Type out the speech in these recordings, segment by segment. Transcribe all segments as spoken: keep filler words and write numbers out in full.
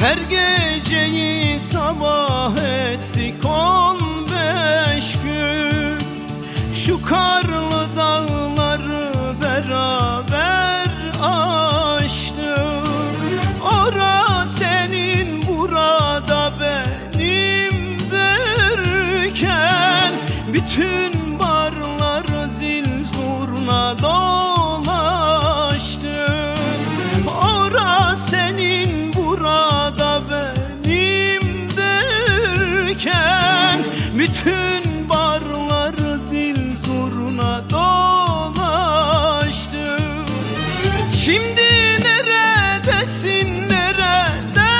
Her geceyi sabah ettik on beş gün, şu karlı dağları beraber aştık. Ora senin, burada benim derken bütün barları zil zurna dolaştık. Ora senin, burada benim derken bütün barları zil zurna dolaştık. Şimdi neredesin, nerede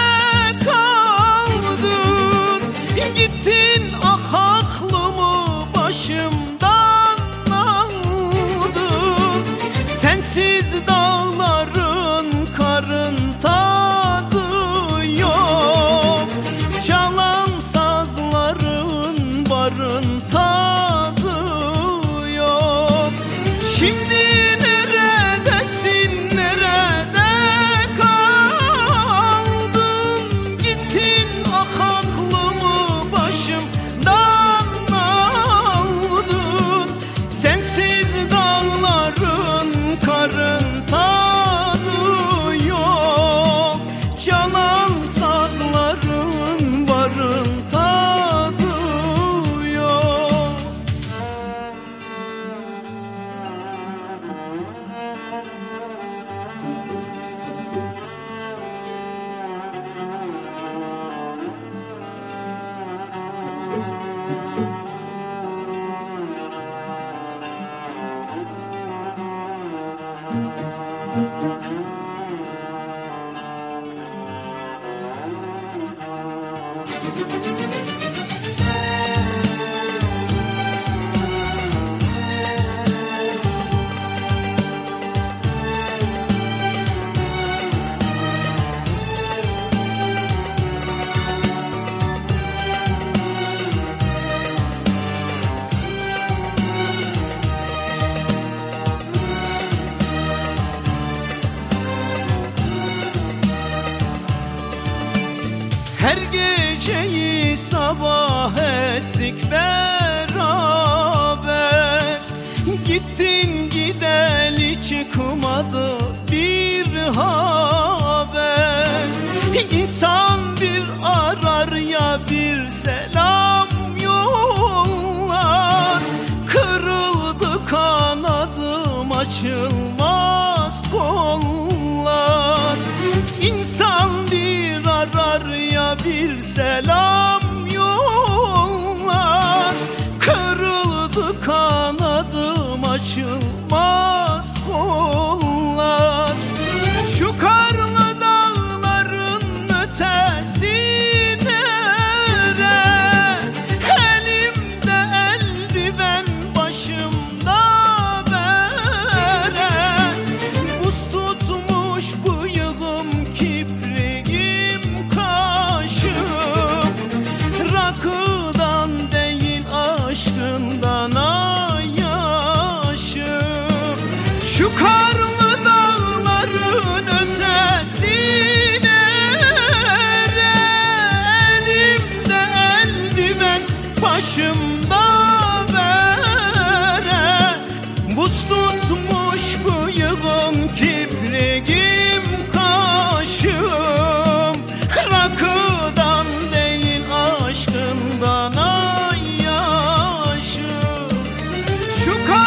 kaldın? Gittin, ah aklımı başımdan aldın. Sensiz dağların, karın tadı yok. Çalan sazların, barın tadı yok. Şimdi neredesin, nerede kaldın? Gittin, ah aklımı başımdan aldın. Sensiz dağların, karın tadı yok. Çalan sazların, barın tadı yok. Her geceyi sabah ettik beraber. Gittin gideli çıkmadı bir haber. İnsan bir arar ya bir selam yollar. Kırıldı kanadım, açılmaz kollar. İnsan bir arar ya bir selam yollar. Kırıldı kanadım, açılmaz kollar. Şu karlı dağların ötesi nere? Elimde eldiven, başımda bere. Buz tutmuş bıyığım, kipriğim, kaşım. Rakıdan değil aşkından ayaşım. Şu karlı dağların ötesi nere? Elimde eldiven, başımda bere. Buz tutmuş bıyığım, kipriğim, kaşım. Rakıdan değil aşkından ayaşım. Şu